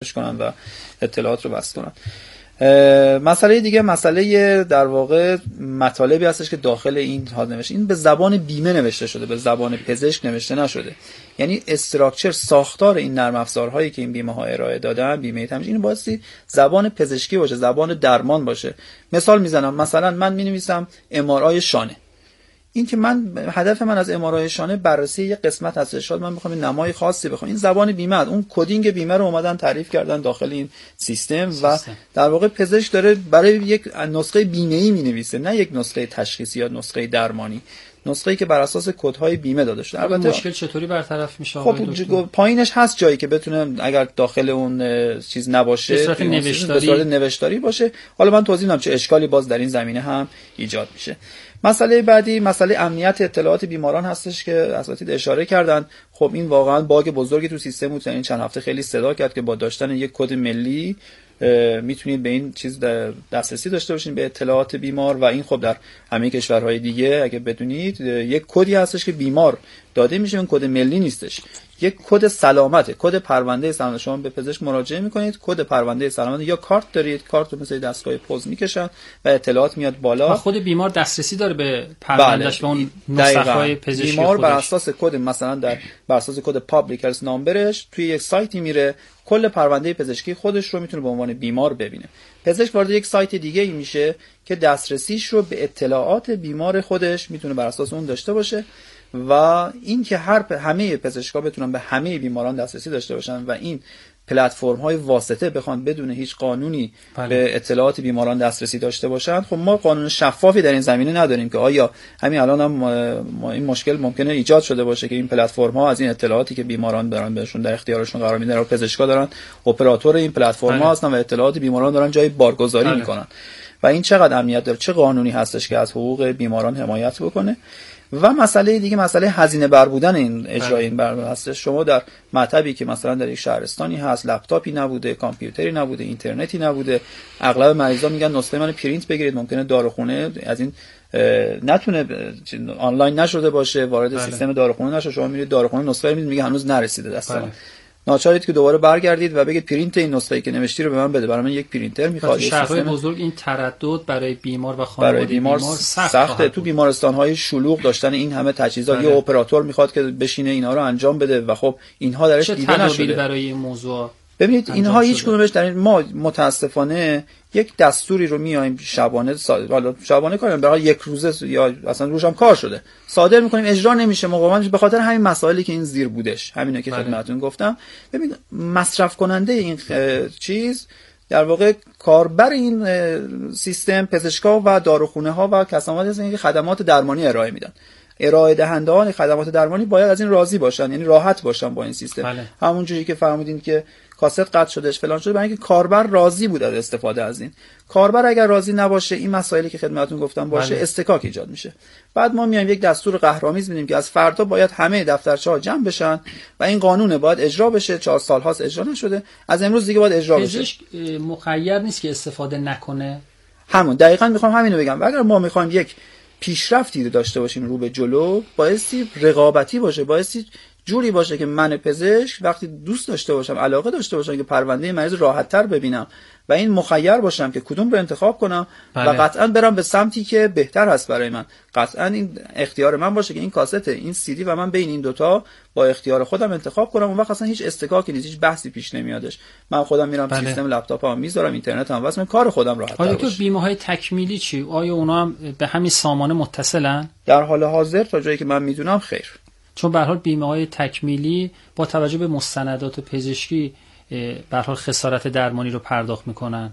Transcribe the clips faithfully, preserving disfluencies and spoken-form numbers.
کنن و اطلاعات رو بس کنن. مسئله دیگه مسئله در واقع مطالبی هستش که داخل این ها نوشته. این به زبان بیمه نوشته شده، به زبان پزشک نوشته نشده. یعنی استراکچر، ساختار این نرم افزارهایی که این بیمه ها ارائه دادن، بیمه تمجید، این بایستی زبان پزشکی باشه، زبان درمان باشه. مثال میزنم، مثلا من مینویسم ام آر آی شانه. این که من هدف من از ام آر آی شانه بررسی یک قسمت هست، شاید من میخوام نمای خاصی بخوام، این زبان بیمه است، اون کدینگ بیمه رو اومدن تعریف کردن داخل این سیستم, سیستم. و در واقع پزشک داره برای یک نسخه بیمه‌ای مینویسه، نه یک نسخه تشخیصی یا نسخه درمانی، نسخه‌ای که بر اساس کدهای بیمه داده شده. البته مشکل چطوری برطرف میشه؟ خب پایینش هست جایی که بتونه اگر داخل اون چیز نباشه به صورت نوشتاری, به صورت نوشتاری باشه. حالا من توضیح میدم چه اشکالی باز در این زمینه هم ایجاد میشه. مسئله بعدی مسئله امنیت اطلاعات بیماران هستش که اساتید اشاره کردن. خب این واقعا باگ بزرگی تو سیستم بود. این چند هفته خیلی صدا کرد که با داشتن یک کد ملی میتونید به این چیز دسترسی داشته باشین به اطلاعات بیمار و این خب در همه کشورهای دیگه اگه بدونید یک کدی هستش که بیمار داده میشه، اون کد ملی نیستش، یک کد سلامته، کد پرونده سلامت. شما به پزشک مراجعه میکنید، کد پرونده سلامت یا کارت دارید، کارت رو مثل دستگاه پوز میکشن و اطلاعات میاد بالا. خود بیمار دسترسی داره به پروندهش و اون نسخه‌های پزشکی بیمار خودش. بر اساس کد مثلا در بر اساس کد پابلیک هلث نامبرش توی یک سایتی میره، کل پرونده پزشکی خودش رو میتونه به عنوان بیمار ببینه. پزشک وارد یک سایت دیگه ای میشه که دسترسیش رو به اطلاعات بیمار خودش میتونه بر اساس اون داشته باشه و این که هر همه پزشکا بتونن به همه بیماران دسترسی داشته باشن و این پلتفرم های واسطه بخوان بدون هیچ قانونی بله. به اطلاعات بیماران دسترسی داشته باشن. خب ما قانون شفافی در این زمینه نداریم که آیا همین الان هم ما این مشکل ممکنه ایجاد شده باشه که این پلتفرم ها از این اطلاعاتی که بیماران دارن بهشون در اختیارشون قرار میدن و پزشکا دارن اپراتور این پلتفرم ها هستن و اطلاعات بیماران دارن جای بارگذاری بله. میکنن و این چقدر امنیت داره، چه قانونی هستش که از حقوق بیماران حمایت بکنه. و مسئله دیگه مسئله هزینه بر بودن این اجرای این برنامه هستش. شما در مطبی که مثلا در یک شهرستانی هست، لپتاپی نبوده، کامپیوتری نبوده، اینترنتی نبوده، اغلب مریضا میگن نسخه من پرینت بگیرید، ممکنه داروخونه از این نتونه آنلاین نشده باشه، وارد بله. سیستم داروخونه نشه، شما میرید داروخونه نسخه میدید میگه هنوز نرسیده دست من. ناچارید که دوباره برگردید و بگید پرینت این نسخه‌ای که نوشتی رو به من بده، برای من یک پرینتر میخواد. شهرهای بزرگ این تردد برای بیمار و خانواده بیمار, بیمار سخت سخته. تو بیمارستان‌های شلوغ داشتن این همه تجهیزات، یه اپراتور میخواد که بشینه اینا رو انجام بده و خب اینها درش دیده نشده. برای این موضوع ببینید اینها هیچ کدومش در این ما متاسفانه یک دستوری رو میایم شبانه حالا شبانه کاریم برای یک روزه یا اصلا روزم کار شده صادر میکنیم، اجرا نمیشه مقاومت به خاطر همین مسائلی که این زیر بودش، همینا که خدمتتون گفتم. ببین مصرف کننده این چیز در واقع کاربر این سیستم پزشکا و داروخونه ها و کسانی هستند که خدمات درمانی ارائه میدن. ارائه دهندگان خدمات درمانی باید از این راضی باشن، یعنی راحت باشن با این سیستم. بله. همون جوری که فرمودین که کاست قطع شدهش فلان شده، برای اینکه کاربر راضی بود از استفاده از این. کاربر اگر راضی نباشه، این مسائلی که خدمتتون گفتم باشه، بله. استکاک ایجاد میشه. بعد ما میایم یک دستور قهرآمیز میدیم که از فردا باید همه دفترچه‌ها جمع بشن و این قانون باید اجرا بشه. چهار سال هاست اجرا نشده، از امروز دیگه باید اجرا بشه. پزشک مخیر نیست که استفاده نکنه. همون دقیقاً میخوام همینو بگم. و اگر ما میخوایم یک پیشرفتی داشته باشیم رو به جلو، بایستی رقابتی باشه، بایستی جوری باشه که من پزشک وقتی دوست داشته باشم، علاقه داشته باشم که پرونده مریض راحت‌تر ببینم و این مخیر باشم که کدوم رو انتخاب کنم. بله. و قطعاً برم به سمتی که بهتر هست برای من. قطعاً این اختیار من باشه که این کاست، این سی دی و من بین این دوتا با اختیار خودم انتخاب کنم. اون وقت اصلا هیچ استکاکی نیست، هیچ بحثی پیش نمیادش. من خودم میرم بله. سیستم لپتاپم میذارم، اینترنتم واسه من کار خودم راحت باشه. حالا تو بیمه‌های تکمیلی چی؟ آیا اونا هم به همین سامانه متصلن؟ در حال حاضر تا جایی که من میدونم خیر. چون به هر حال بیمه‌های تکمیلی با توجه به مستندات پزشکی به هر حال خسارت درمانی رو پرداخت میکنن.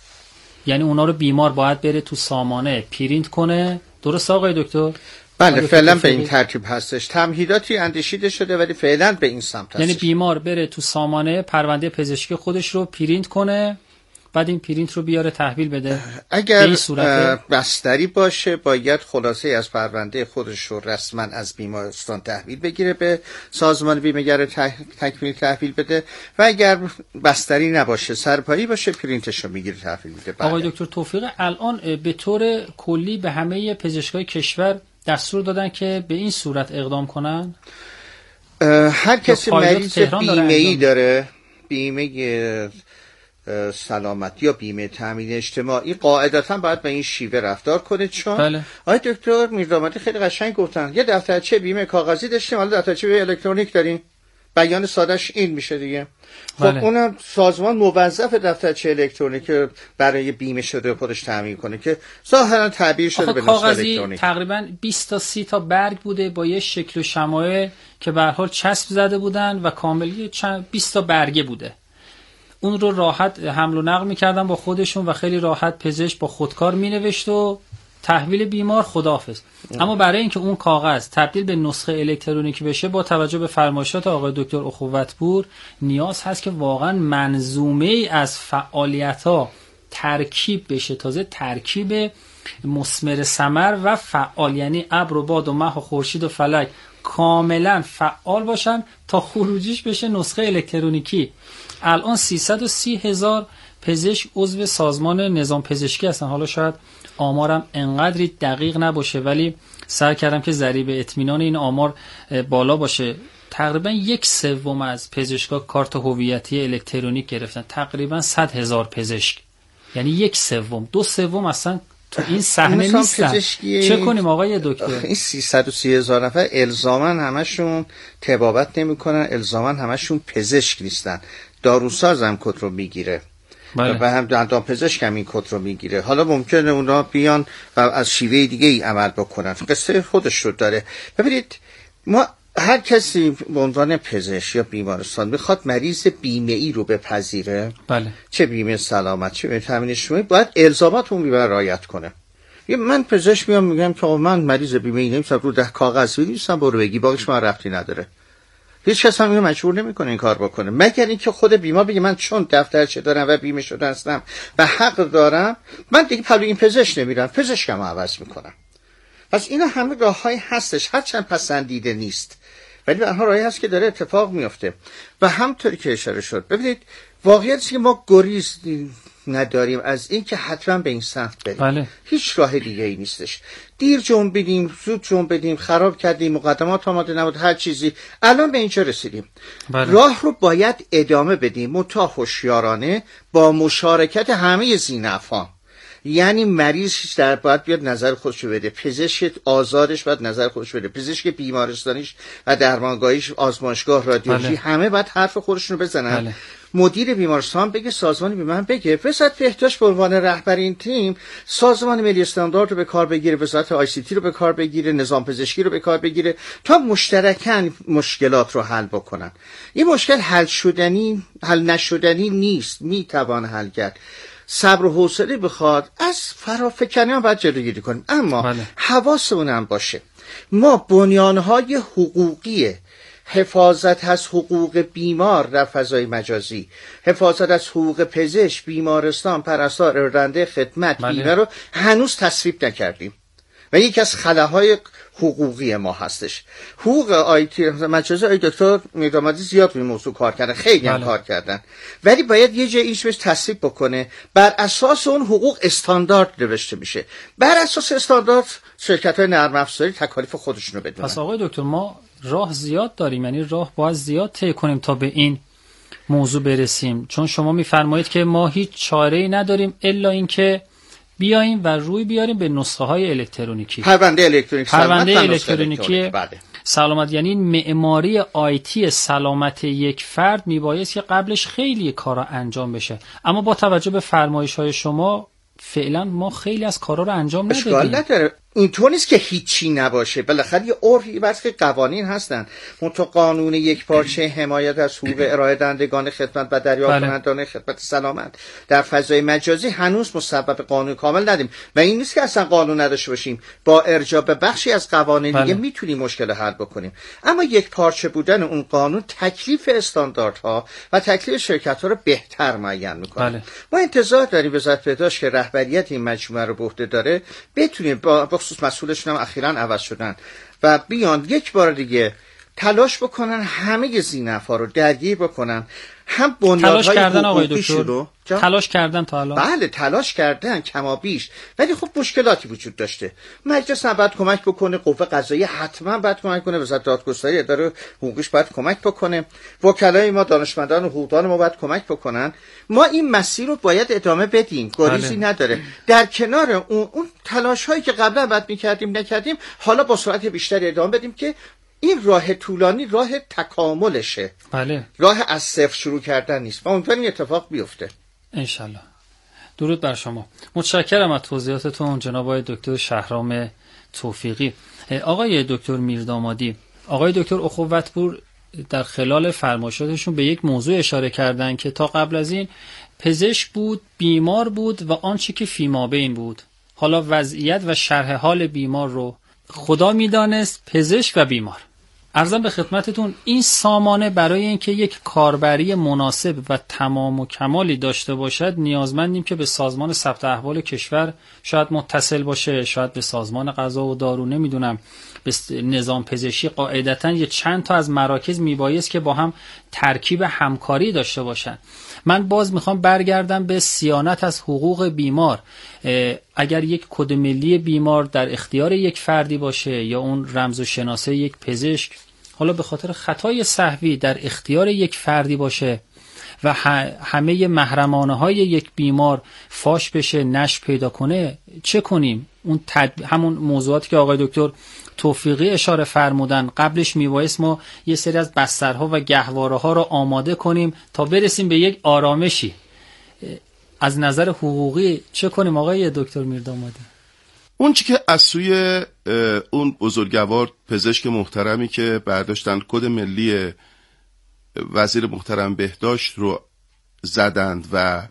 یعنی اونا رو بیمار باید بره تو سامانه پرینت کنه. درست آقای دکتر؟ بله فعلا به این ترتیب هستش. تمهیداتی اندیشیده شده ولی فعلا به این سمت هستش. یعنی بیمار بره تو سامانه پرونده پزشکی خودش رو پرینت کنه، بعد این پرینت رو بیاره تحویل بده. اگر بستری باشه باید خلاصه از پرونده خودش رو رسما از بیمارستان تحویل بگیره، به سازمان بیمه‌گر تکمیل تحویل بده، و اگر بستری نباشه سرپایی باشه پرینتش رو میگیره تحویل میده. آقای دکتر توفیق، الان به طور کلی به همه پزشکای کشور دستور دادن که به این صورت اقدام کنن؟ هر کسی مریض بیمه‌ای داره بیمه سلامتی یا بیمه تامین اجتماعی قاعدتا باید به این شیوه رفتار کنه، چون بله. آقای دکتر میردامادی خیلی قشنگ گفتن یه دفترچه بیمه کاغذی داشتیم، حالا دفترچه بیمه الکترونیک داریم. بیان سادهش این میشه دیگه. خب بله. اونم سازمان موظف دفترچه الکترونیک برای بیمه شده خودش تامین کنه که ظاهرا تعبیر شده به نسخه الکترونیک. تقریبا بیست تا سی تا برگ بوده با یه شکل و شمایل که به هر حال چسب زده بودن و کاملی چند بیست تا برگه بوده. اون رو راحت حمل و نقل میکردن با خودشون و خیلی راحت پزشک با خودکار مینوشت و تحویل بیمار خداحافظ. اما برای اینکه اون کاغذ تبدیل به نسخه الکترونیکی بشه با توجه به فرمایشات آقای دکتر اخوت‌پور نیاز هست که واقعا منظومه ای از فعالیت‌ها ترکیب بشه، تازه ترکیب مثمر ثمر و فعال، یعنی ابر و باد و مه و خورشید و فلک کاملا فعال باشن تا خروجیش بشه نسخه الکترونیکی. الان سیصد و سی هزار پزشک عضو سازمان نظام پزشکی هستن. حالا شاید آمارم انقدری دقیق نباشه ولی سعی کردم که ضریب اطمینان این آمار بالا باشه. تقریبا یک سوم از پزشکا کارت هویتی الکترونیک گرفتن، تقریبا صد هزار پزشک، یعنی یک سوم. دو سوم اصلا تو این صحنه نیستن. چه کنیم آقای دکتر؟ این سیصد و سی هزار نفر الزاما همشون طبابت نمی‌کنن، الزاما همشون پزشک نیستن. داروساز هم کد رو میگیره. بله. و هم دندان پزشک هم این کد رو میگیره. حالا ممکنه اونا بیان و از شیوه دیگه ای عمل بکنن، قصه خودش رو داره. ببینید ما هر کسی به عنوان پزشک یا بیمارستان میخواد مریض بیمه ای رو بپذیره، بله. چه بیمه سلامت چه بیمه تامین اجتماعی، باید الزامات اون بیمه رعایت کنه. من پزشک میام میگم که من مریض بیمه ای نمیشم، رو ده کاغذ می‌نویسم برو بگی، باقیش من ربطی نداره. هیچ کس هم اینو مجبور نمیکنه این کار بکنه، مگر اینکه خود بیمار بگه من چون دفترچه دارم و بیمه شده هستم و حق دارم، من دیگه پلو این پزشک نمیرم، پزشکمو عوض میکنم. پس اینا همه راههایی هستش، هرچند پسندیده نیست ولی به آنها راهی هست که داره اتفاق میفته. و همونطوری که اشاره شد، ببینید واقعیت که ما گریز نداریم از این که حتما به این سمت بریم. بله. هیچ راه دیگه ای نیستش. دیر جنبیدیم، زود جنبیدیم، خراب کردیم، مقدمات آماده نبود، هر چیزی، الان به اینجا رسیدیم. بله. راه رو باید ادامه بدیم، منتها هوشیارانه با مشارکت همه ذی‌نفعان. یعنی مریض در باید بیاد نظر خودش بده، پزشک آزادش باید نظر خودش بده، پزشک بیمارستانیش و درمانگاهیش، آزمایشگاه، رادیولوژی، بله. همه باید حرف خودشونو بزنن. بله. مدیر بیمارستان بگه، سازمان به من بگه، وزارت بهداشت به عنوان رهبر این تیم سازمان ملی استاندارد رو به کار بگیره، وزارت آی سی تی رو به کار بگیره، نظام پزشکی رو به کار بگیره تا مشترکاً مشکلات رو حل بکنن. این مشکل حل شدنی حل نشدنی نیست، میتوان حل کرد. صبر و حوصله بخواد، از فرافکنی هم باید جلوگیری کنیم، اما بله. حواسمون هم باشه ما بنیانهای حقوقی حفاظت از حقوق بیمار در فضای مجازی، حفاظت از حقوق پزشک، بیمارستان، پرستار، ارائه‌دهنده خدمت، بله. بیمه رو هنوز تصویب نکردیم و یکی از خلاهای حقوقی ما هستش. حقوق آیتی مجازی آی دکتر میردامادی زیاد روی موضوع کار کردن، خیلی هم کار کردن، ولی باید یه جای ایش بهش تصویب بکنه. بر اساس اون حقوق استاندارد نوشته میشه، بر اساس استاندارد شرکت‌های نرم افزاری تکالیف خودشونو بدونن. پس آقای دکتر ما راه زیاد داریم، یعنی راه باید زیاد طی کنیم تا به این موضوع برسیم، چون شما میفرمایید که ما هیچ چاره‌ای نداریم الا اینکه بیاییم و روی بیاریم به نسخه های الکترونیکی، پرونده الکترونیکی، پرونده الکترونیکی سلامت. یعنی معماری آیتی سلامت یک فرد میبایست که قبلش خیلی کارا انجام بشه، اما با توجه به فرمایش های شما فعلا ما خیلی از کارا رو انجام ندادیم. اشکال نداره، اینطور نیست که هیچی نباشه، بالاخره یه عرفی بس که قوانین هستن. منتها قانون یک پارچه حمایت از حقوق ارائه دهندگان خدمت و دریافت کنندگان خدمت سلامت در فضای مجازی هنوز مصوب قانون کامل ندیم و این نیست که اصلا قانون نداشته باشیم، با ارجاع به بخشی از قوانین بله. دیگه میتونیم مشکل حل بکنیم. اما یک پارچه بودن اون قانون تکلیف استانداردها و تکلیف شرکت‌ها رو بهتر معین میکنه. بله. ما انتظار داریم وزارت بهداشت که رهبریت این مجموعه رو به عهده داره بتونیم با خصوص مسئولشون هم اخیراً عوض شدن و بیان یک بار دیگه تلاش بکنن همه ذی‌نفع‌ها رو درگیر بکنن، هم بنیادهای کردن آقای دکتر رو تلاش کردن تا الان. بله تلاش کردن کما بیش، ولی خب مشکلاتی وجود داشته. مجلس هم باید کمک بکنه، قوه قضاییه حتما باید کمک کنه، وزارت دادگستری اداره حقوقیش باید کمک بکنه، وکلای ما دانشمندان و حقوقدان ما باید کمک بکنن. ما این مسیر رو باید ادامه بدیم، گریزی بله. نداره. در کنار اون اون تلاش هایی که قبلا باید می‌کردیم نکردیم، حالا با سرعت بیشتری ادامه بدیم که این راه طولانی راه تکاملشه. بله. راه از صفر شروع کردن نیست. ما امیدواریم اتفاق بیفته. انشالله. درود بر شما. متشکرم از توضیحاتتون جناب آقای دکتر شهرام توفیقی. آقای دکتر میردامادی، آقای دکتر اخوت‌پور در خلال فرمایشاتشون به یک موضوع اشاره کردن که تا قبل از این پزشک بود، بیمار بود و آنچه که فیمابین بود. حالا وضعیت و شرح حال بیمار رو خدا میدانست، پزشک و بیمار. عرضم به خدمتتون این سامانه برای اینکه یک کاربری مناسب و تمام و کمالی داشته باشد نیازمندیم که به سازمان ثبت احوال کشور شاید متصل باشه، شاید به سازمان غذا و دارو، نمیدونم، به نظام پزشکی. قاعدتاً یه چند تا از مراکز میبایست که با هم ترکیب همکاری داشته باشن. من باز میخوام برگردم به صیانت از حقوق بیمار. اگر یک کد ملی بیمار در اختیار یک فردی باشه یا اون رمز و شناسه یک پزشک حالا به خاطر خطای سهوی در اختیار یک فردی باشه و همه محرمانه های یک بیمار فاش بشه، نشر پیدا کنه، چه کنیم؟ اون تد... همون موضوعاتی که آقای دکتر توفیقی اشاره فرمودن، قبلش میبایست ما یه سری از بسترها و گهواره ها رو آماده کنیم تا برسیم به یک آرامشی. از نظر حقوقی چه کنیم آقای دکتر میردامادی؟ اون چی که از سوی اون بزرگوار پزشک محترمی که برداشتن کد ملی وزیر محترم بهداشت رو زدند و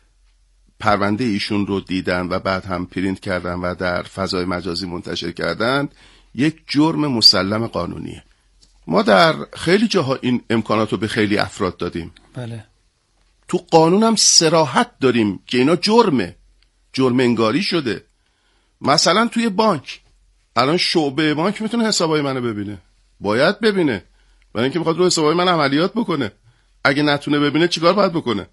پرونده ایشون رو دیدن و بعد هم پرینت کردن و در فضای مجازی منتشر کردن، یک جرم مسلم قانونیه. ما در خیلی جاها این امکانات رو به خیلی افراد دادیم. بله. تو قانون هم صراحت داریم که اینا جرمه، جرم انگاری شده. مثلا توی بانک الان شعبه بانک میتونه حسابای منو ببینه، باید ببینه، برای اینکه میخواد رو حسابای من عملیات بکنه. اگه نتونه ببینه چیکار باید بکنه؟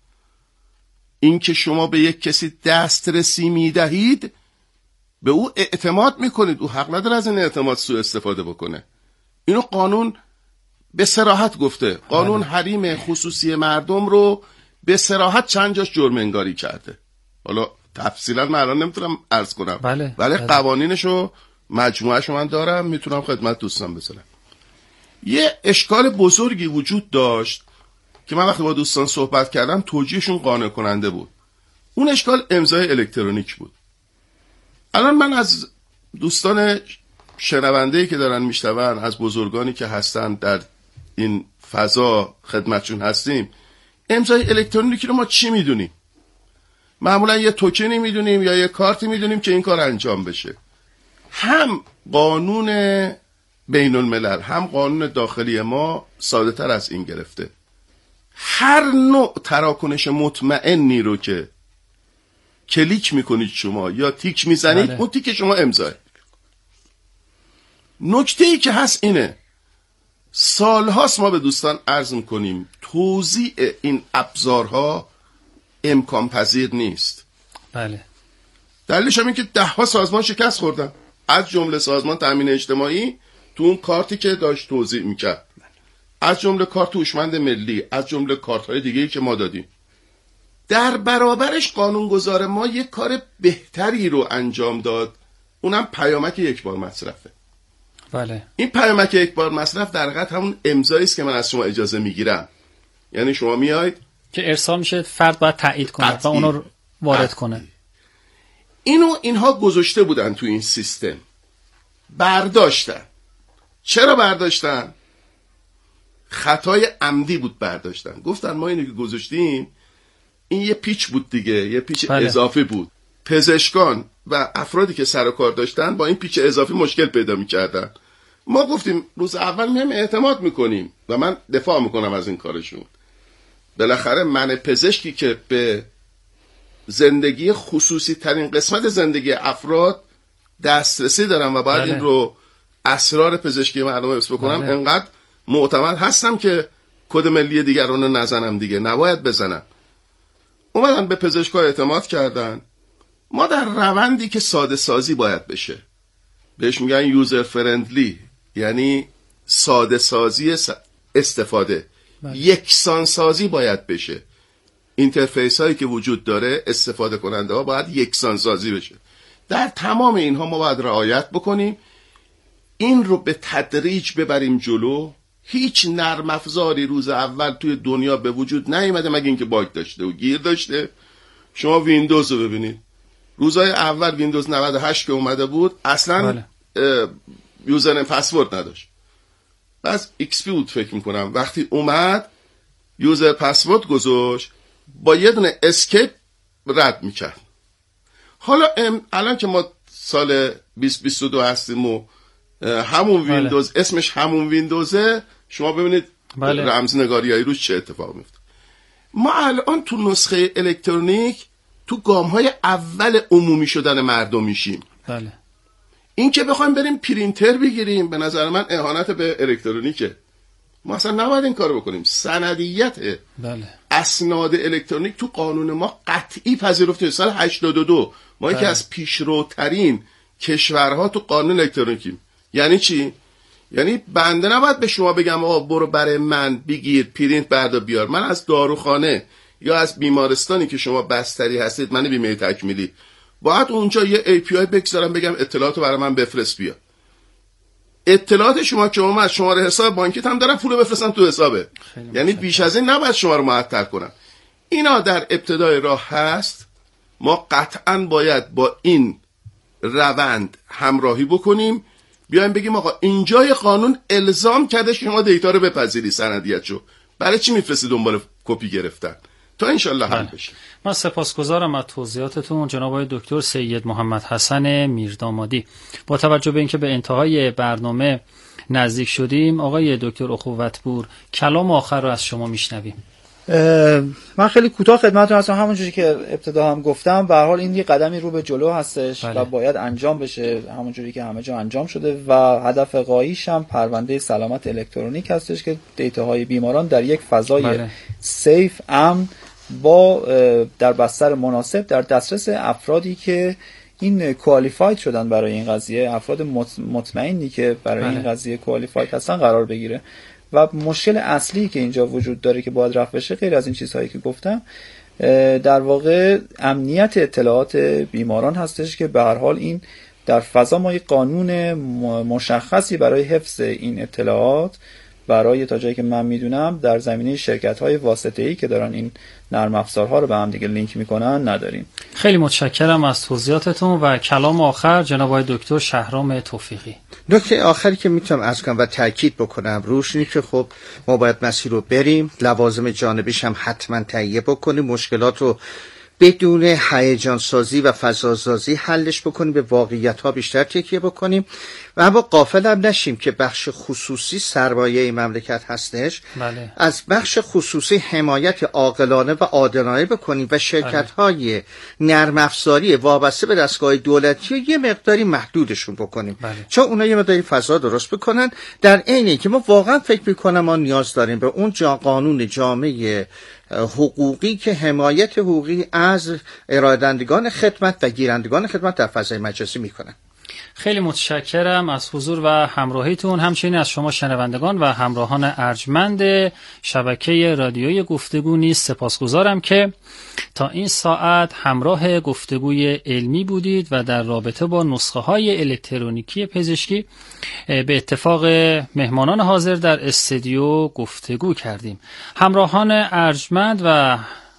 این که شما به یک کسی دسترسی میدهید، به او اعتماد میکنید، او حق نداره از این اعتماد سوء استفاده بکنه. اینو قانون به صراحت گفته. قانون بله. حریم خصوصی مردم رو به صراحت چند جاش جرم انگاری کرده. حالا تفصیلا من الان نمیتونم عرض کنم، بله. ولی بله. قوانینشو مجموعهشو من دارم، میتونم خدمت دوستان بسنم. یه اشکال بزرگی وجود داشت که من وقتی با دوستان صحبت کردم توجیهشون قانع کننده بود. اون اشکال امضای الکترونیک بود. الان من از دوستان شنونده‌ای که دارن میشنون، از بزرگانی که هستن در این فضا خدمتشون هستیم، امضای الکترونیکی رو ما چی میدونیم؟ معمولا یه توکنی میدونیم یا یه کارتی میدونیم که این کار انجام بشه. هم قانون بین الملل هم قانون داخلی ما ساده تر از این گرفته. هر نوع تراکنش مطمئنی رو که کلیک میکنید شما یا تیک میزنید، اون تیک شما امضاه. نکته ای که هست اینه، سالهاست ما به دوستان عرض میکنیم توزیع این ابزارها امکان پذیر نیست. بله. دلیلش هم این که ده ها سازمان شکست خوردن، از جمله سازمان تامین اجتماعی تو اون کارتی که داشت توزیع میکرد، از جمله کارت هوشمند ملی، از جمله کارت‌های دیگه‌ای که ما دادیم. در برابرش قانونگذار ما یک کار بهتری رو انجام داد، اونم پیامک یک بار مصرفه. بله. این پیامک یک بار مصرف در حقیقت همون امضایی است که من از شما اجازه میگیرم. یعنی شما میاید که ارسال میشه، فرد باید تایید کنه و اونو وارد قطعی. کنه. اینو اینها گذاشته بودن تو این سیستم، برداشتن. چرا برداشتن؟ خطای عمدی بود برداشتن. گفتن ما اینو که گذاشتیم این یه پیچ بود دیگه، یه پیچ بله. اضافی بود. پزشکان و افرادی که سر و کار داشتن با این پیچ اضافی مشکل پیدا می‌کردن. ما گفتیم روز اول میام اعتماد میکنیم و من دفاع میکنم از این کارشون. بالاخره من پزشکی که به زندگی خصوصی ترین قسمت زندگی افراد دسترسی دارم و باید بله. این رو اسرار پزشکی مردم حفظ بکنم، بله. انقدر معتمد هستم که کد ملی دیگران رو نزنم دیگه، نباید بزنم. اومدن به پزشکا اعتماد کردن. ما در روندی که ساده سازی باید بشه، بهش میگن یوزر فرندلی، یعنی ساده سازی استفاده، یکسان سازی باید بشه. اینترفیس هایی که وجود داره، استفاده کننده ها باید یکسان سازی بشه. در تمام اینها ما باید رعایت بکنیم، این رو به تدریج ببریم جلو. هیچ نرم افزاری روز اول توی دنیا به وجود نیامده مگه اینکه باگ داشته و گیر داشته. شما ویندوز رو ببینید، روزهای اول ویندوز نود و هشت که اومده بود اصلا یوزر پسورد نداشت. بس ایکس پی بود فکر میکنم، وقتی اومد یوزر پسورد گذاشت، با یه دونه اسکیپ رد میکرد. حالا الان که ما سال بیست بیست و دو هستیم و همون بله. ویندوز اسمش همون ویندوزه، شما ببینید بله. رمزنگاری های روش چه اتفاق میفته. ما الان تو نسخه الکترونیک تو گام‌های اول عمومی شدن مردم میشیم. بله. این که بخوایم بریم پرینتر بگیریم به نظر من اهانت به الکترونیکه. ما اصلا نباید این کارو بکنیم. سندیت بله. اسناد الکترونیک تو قانون ما قطعی پذیرفته. سال هشتاد و دو ما بله. یکی از پیشروترین کشورها تو قانون الکترونیکیم. یعنی چی؟ یعنی بنده نباید به شما بگم آقا برو برای من بگیر پرینت بردا بیار. من از داروخانه یا از بیمارستانی که شما بستری هستید، من بیمه تکمیلی، باید اونجا یه ای پی آی بگذارم بگم اطلاعاتو برای من بفرست بیا. اطلاعات شما که اومد، شماره حساب بانکیت هم دارم، پولو بفرستم تو حسابه. یعنی بیش از این نباید شما رو معطل کنم. اینا در ابتدای راه هست. ما قطعاً باید با این روند همراهی بکنیم، بیایم بگیم آقا اینجای قانون الزام کرده شما دیتا رو بپذیری، سندیتشو برای چی میفرستی دنبال کپی گرفتن؟ تا انشالله حل بشه. من سپاسگزارم از توضیحاتتون جناب آقای دکتر سید محمد حسن میردامادی. با توجه به اینکه به انتهای برنامه نزدیک شدیم، آقای دکتر اخوت‌پور کلام آخر رو از شما میشنویم. من خیلی کوتاه خدمتتون هستم. همونجوری که ابتدا هم گفتم، به هر حال این یه قدمی رو به جلو هستش بله. و باید انجام بشه همونجوری که همه جا انجام شده و هدف غاییش هم پرونده سلامت الکترونیک هستش که دیتاهای بیماران در یک فضای بله. سیف، امن، با در بستر مناسب در دسترس افرادی که این کوالیفاید شدن برای این قضیه، افراد مطمئنی که برای بله. این قضیه کوالیفاید هستن قرار بگیره. و مشکل اصلی که اینجا وجود داره که باید رفع بشه، غیر از این چیزهایی که گفتم، در واقع امنیت اطلاعات بیماران هستش که به هر حال این در فضا ما یک قانون مشخصی برای حفظ این اطلاعات برای تا جایی که من میدونم در زمینه شرکت‌های واسطه‌ای که دارن این نرم افزارها رو به هم دیگه لینک میکنن نداریم. خیلی متشکرم از توضیحاتتون و کلام آخر جناب آقای دکتر شهرام توفیقی. نکته آخری که میتونم عرض کنم و تاکید بکنم روش اینه که خب ما باید مسیر رو بریم، لوازم جانبیش هم حتما تهیه بکنیم، مشکلات رو بدون هیجان سازی و فضا سازی حلش بکنیم، به واقعیت ها بیشتر تکیه بکنیم و اما غافل هم نشیم که بخش خصوصی سرمایه مملکت هستش. بله. از بخش خصوصی حمایت عاقلانه و عادلانه بکنیم و شرکت های نرم افزاری وابسته به دستگاه دولتی و یه مقداری محدودشون بکنیم. بله. چون اونا یه مقداری فضا درست بکنن، در عین که ما واقعا فکر میکنم ما نیاز داریم به اون جا قانون جامعه حقوقی که حمایت حقوقی از ارائه‌دهندگان خدمت و گیرندگان خدمت در فضای مجازی میکنن. خیلی متشکرم از حضور و همراهیتون، همچنین از شما شنوندگان و همراهان ارجمند شبکه رادیوی گفتگو نیز سپاسگزارم که تا این ساعت همراه گفتگوی علمی بودید و در رابطه با نسخه های الکترونیکی پزشکی به اتفاق مهمانان حاضر در استودیو گفتگو کردیم. همراهان ارجمند و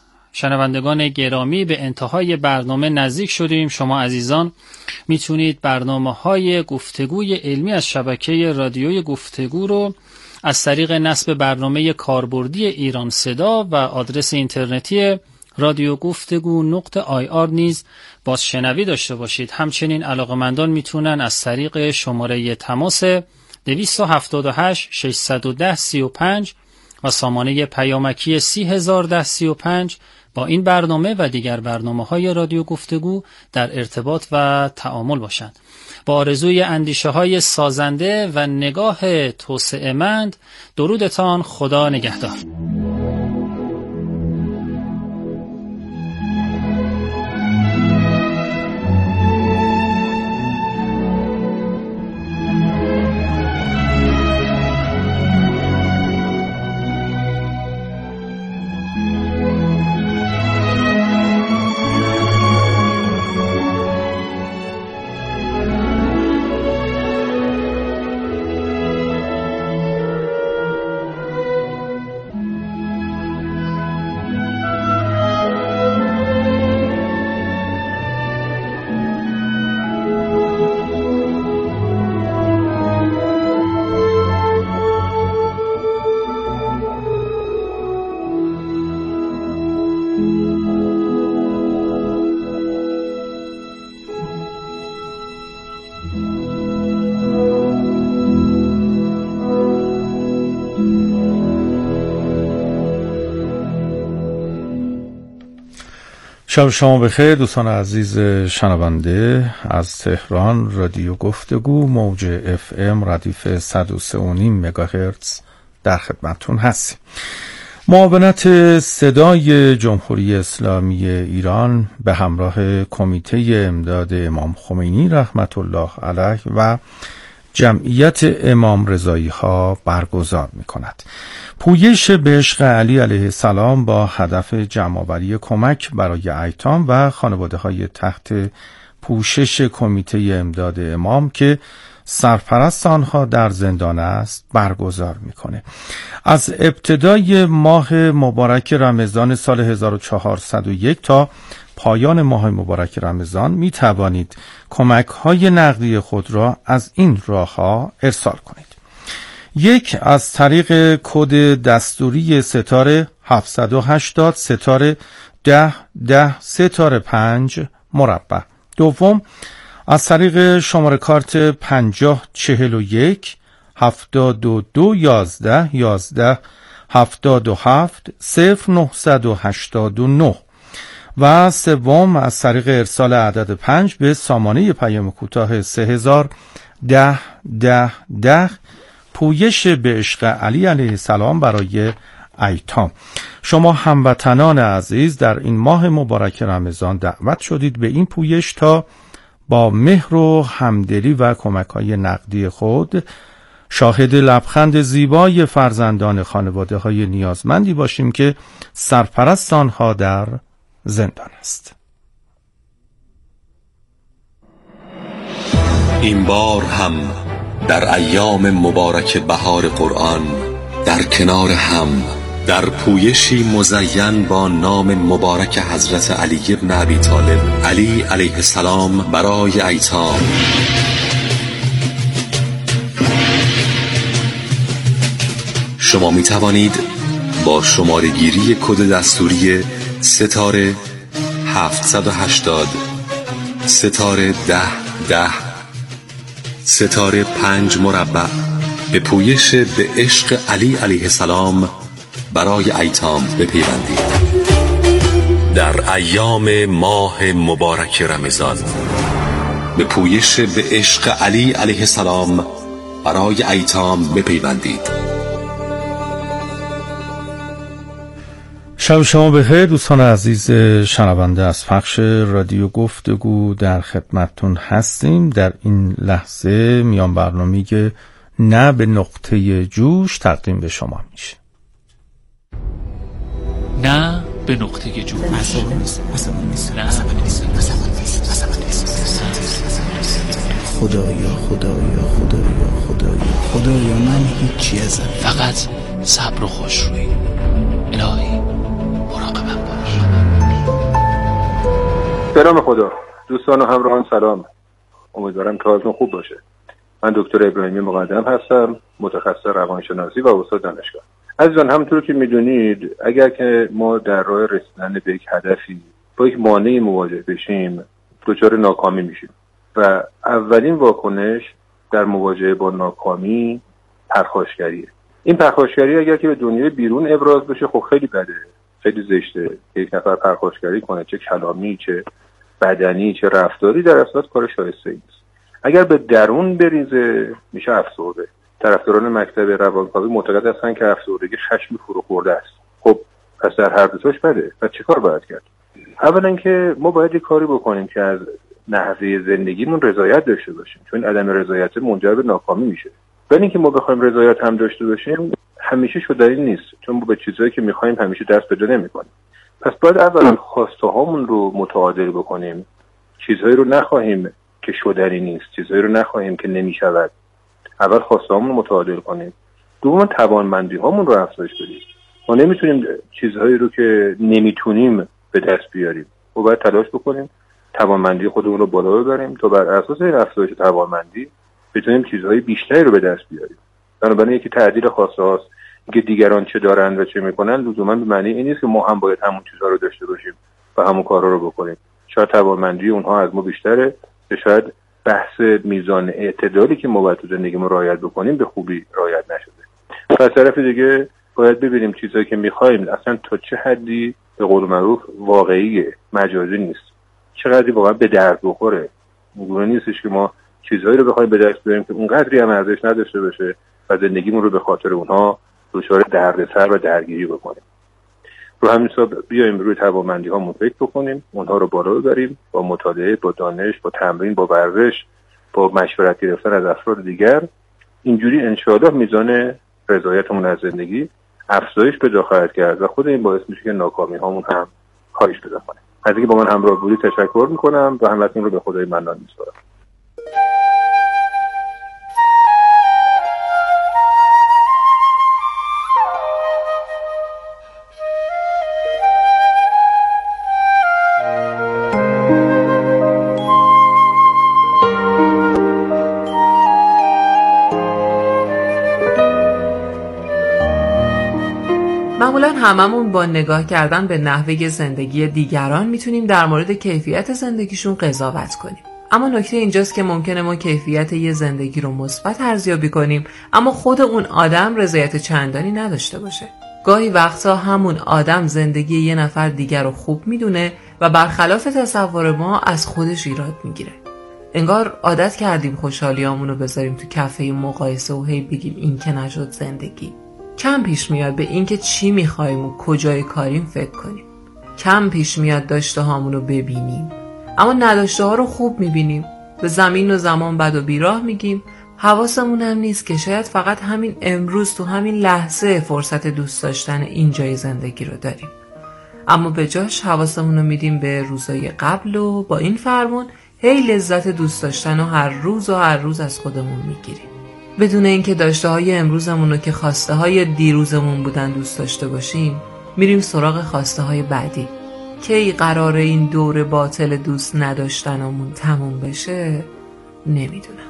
شنوندگان گرامی، به انتهای برنامه نزدیک شدیم. شما عزیزان میتونید برنامه‌های گفتگوی علمی از شبکه رادیوی گفتگو رو از طریق نصب برنامه کاربردی ایران صدا و آدرس اینترنتی رادیو گفتگو نقطه آی آر نیز بازشنوی داشته باشید. همچنین علاقه‌مندان میتونن از طریق شماره تماس دویست و هفتاد و هشت ششصد و ده سی و پنج و سامانه پیامکی سی هزار و ده سی و پنج با این برنامه و دیگر برنامه‌های رادیو گفتگو در ارتباط و تعامل باشند. با آرزوی اندیشه‌های سازنده و نگاه توسعه‌مند، درودتان، خدا نگهدار. شب شما بخیر دوستان عزیز شنونده از تهران. رادیو گفتگو موج اف ام ردیف صد و سه و نیم مگاهرتز در خدمتتون هستیم. معاونت صدای جمهوری اسلامی ایران به همراه کمیته امداد امام خمینی رحمت الله علیه و جمعیت امام رضایی ها برگزار می کند. پویش به عشق علی علیه السلام با هدف جمع‌آوری کمک برای ایتام و خانواده های تحت پوشش کمیته امداد امام که سرپرست آنها در زندان است برگزار میکنه. از ابتدای ماه مبارک رمضان سال هزار و چهارصد و یک تا پایان ماه مبارک رمضان می توانید کمک های نقدی خود را از این راه ها ارسال کنید. یک، از طریق کد دستوری ستاره هفتصد و هشتاد ستاره ده ده ستاره پنج مربع. دوم، از طریق شماره کارت پنجاه چهل و یک هفتاد و دو یازده یازده هفتاد و هفت صفر نهصد و هشتاد و نه. و سوم، از طریق ارسال عدد پنج به سامانه پیام کوتاه سه هزار ده ده ده پویش به عشق علی علیه السلام برای ایتام. شما هموطنان عزیز در این ماه مبارک رمضان دعوت شدید به این پویش تا با مهر و همدلی و کمک‌های نقدی خود شاهد لبخند زیبای فرزندان خانواده های نیازمندی باشیم که سرپرست آنها در زندان است. این بار هم در ایام مبارک بهار قرآن در کنار هم در پویشی مزین با نام مبارک حضرت علی بن ابی طالب علی علیه السلام برای ایتام شما می توانید با شماره گیری کد دستوری ستاره هفتصد و هشتاد ستاره ده ده ستاره پنج مربع به پویش به عشق علی علیه السلام برای ایتام بپیوندید. در ایام ماه مبارک رمضان به پویش به عشق علی علیه السلام برای ایتام بپیوندید. شب شما بخیر دوستان عزیز شنونده، از پخش رادیو گفتگو در خدمتتون هستیم. در این لحظه میان برنامه‌ای که نه به نقطه جوش تقدیم به شما میشه. نه به نقطه جوش. عصبانی نیست. عصبانی نیست. عصبانی نیست. عصبانی نیست. خدایا خدایا خدایا خدایا خدایا من هیچی ازم، فقط صبر و خوشرویی. الهی مراقبم باش. سلام خدا، دوستان و همراهان سلام. امیدوارم که حالتون خوب باشه. من دکتر ابراهیمی مقدم هستم، متخصص روانشناسی و استاد دانشگاه. عزیزان، همونطور که میدونید اگر که ما در راه رسیدن به یک هدفی با یک مانعی مواجه بشیم دچار ناکامی میشیم و اولین واکنش در مواجهه با ناکامی پرخاشگریه. این پرخاشگری اگر که به دنیای بیرون ابراز بشه خب خیلی بده، خیلی زشته یک نفر پرخاشگری کنه، چه کلامی چه بدنی چه رفتاری، در اصل کار شایسته نیست. اگر به درون بریزه میشه افسرده. طرفداران مکتب روانکاوی معتقد هستن که افسردگی خشم فرو خورده است. خب پس در هر دو تاش بده. پس چیکار باید کرد؟ اولا که ما باید یه کاری بکنیم که از نحوه زندگیمون رضایت داشته باشیم، چون عدم رضایت منجر به ناکامی میشه. ولی اینکه ما بخوایم رضایت هم داشته باشیم همیشه شدنی نیست، چون ما به چیزایی که میخوایم همیشه دست پیدا نمیکنیم. پس باید اولا خواسته هامون رو متعادل بکنیم، چیزهایی رو نخواهیم که شدنی نیست، چیزهایی رو نخواهیم که نمیشود. اول خواسته هامون رو متعادل کنیم. دوم توانمندی هامون رو افزایش بدیم. ما نمیتونیم چیزهایی رو که نمیتونیم به دست بیاریم، ما باید تلاش بکنیم توانمندی خودمون رو بالا ببریم تا بر اساس این افزایش توانمندی بتونیم چیزهای بیشتری رو به دست بیاریم. بنابراین یکی تعدیل خواسته هاست، اینکه دیگران چه دارن و چه میکنن لزوما به معنی این نیست که ما هم باید همون چیزها رو داشته باشیم و همون کارا رو بکنیم. شاید توانمندی اونها از ما بیشتره، شاید بحث میزان اعتدالی که ما باید تو زندگیمون رعایت بکنیم به خوبی رعایت نشده. از طرف دیگه باید ببینیم چیزایی که میخوایم اصلا تا چه حدی به قول معروف واقعیه، مجازی نیست، چقدر واقعا به درد بخوره. اینگونه نیستش که ما چیزهایی رو بخوایم به دست بیاریم که اونقدری هم ارزش نداشته باشه و زندگیمون رو به خاطر اونها دچار دردسر و درگیری بکنیم. رو همین حساب بیایم روی توانمندی هامون فکر بکنیم، اونها رو بالا ببریم با مطالعه، با دانش، با تمرین، با ورزش، با مشورت گرفتن از افراد دیگر. اینجوری انشاءالله میزان رضایتمون از زندگی افزایش پیدا خواهد کرد و خود این باعث میشه که ناکامی هامون هم کاهش پیدا کنه. از اینکه با من همراه بودید تشکر میکنم و همتون رو به خدای منان میسپارم. معمولا هممون با نگاه کردن به نحوه زندگی دیگران میتونیم در مورد کیفیت زندگیشون قضاوت کنیم. اما نکته اینجاست که ممکنه ما کیفیت یه زندگی رو مثبت ارزیابی کنیم اما خود اون آدم رضایت چندانی نداشته باشه. گاهی وقتا همون آدم زندگی یه نفر دیگر رو خوب میدونه و برخلاف تصور ما از خودش ایراد میگیره. انگار عادت کردیم خوشحالیامون رو بذاریم تو کفه مقایسه و هی بگیم این که نشد زندگی. کم پیش میاد به اینکه چی میخوایم و کجای کاریم فکر کنیم. کم پیش میاد داشته هامون رو ببینیم اما نداشته ها رو خوب میبینیم. به زمین و زمان بد و بیراه میگیم. حواسمون هم نیست که شاید فقط همین امروز تو همین لحظه فرصت دوست داشتن این جای زندگی رو داریم، اما به جاش حواسمون رو میدیم به روزای قبل و با این فرمون هی لذت دوست داشتن و هر روز و هر روز از خودمون میگیریم بدون اینکه داشته های امروزمون رو که خواسته های دیروزمون بودن دوست داشته باشیم. میریم سراغ خواسته های بعدی. کی قراره این دور باطل دوست نداشتنمون تموم بشه نمیدونم.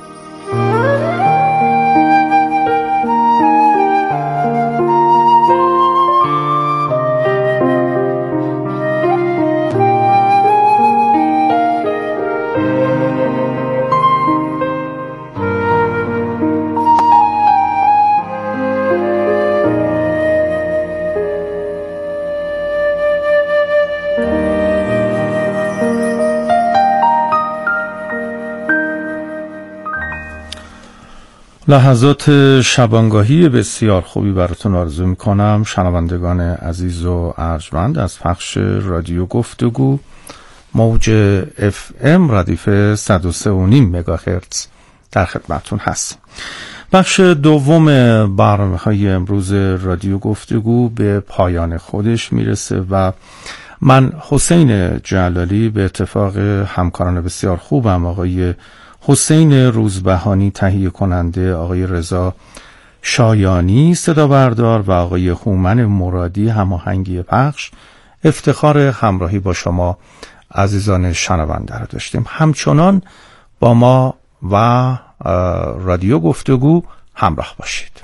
لحظات شبانگاهی بسیار خوبی براتون آرزو میکنم شنوندگان عزیز و ارجمند از پخش رادیو گفتگو موج اف ام ردیف صد و سه و نیم مگاهرتز در خدمتون هست. بخش دوم برنامه‌های امروز رادیو گفتگو به پایان خودش میرسه و من حسین جلالی به اتفاق همکاران بسیار خوبم آقای حسین روزبهانی تهیه کننده، آقای رضا شایانی صدا بردار و آقای هومن مرادی هماهنگی پخش افتخار همراهی با شما عزیزان شنونده را داشتیم. همچنان با ما و رادیو گفتگو همراه باشید.